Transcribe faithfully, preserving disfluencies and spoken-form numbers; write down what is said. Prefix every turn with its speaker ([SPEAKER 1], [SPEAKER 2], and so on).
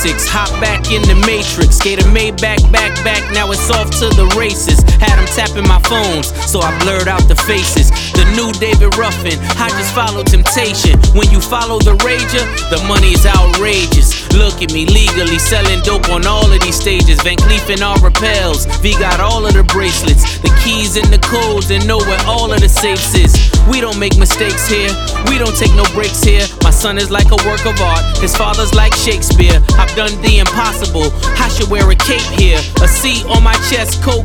[SPEAKER 1] basics. Hop back in the matrix. Gave a Maybach back back, now it's off to the races. Had them tapping my phones, so I blurred out the faces. The new David Ruffin, I just follow temptation. When you follow the rager, the money is outrageous. Look at me, legally selling dope on all of these stages. Van Cleef and all repels, V got all of the bracelets, the keys and the codes, and know where all of the safes is. We don't make mistakes here, we don't take no breaks here. My son is like a work of art, his father's like Shakespeare. I've done the impossible, I should wear a cape here. A C on my chest, coat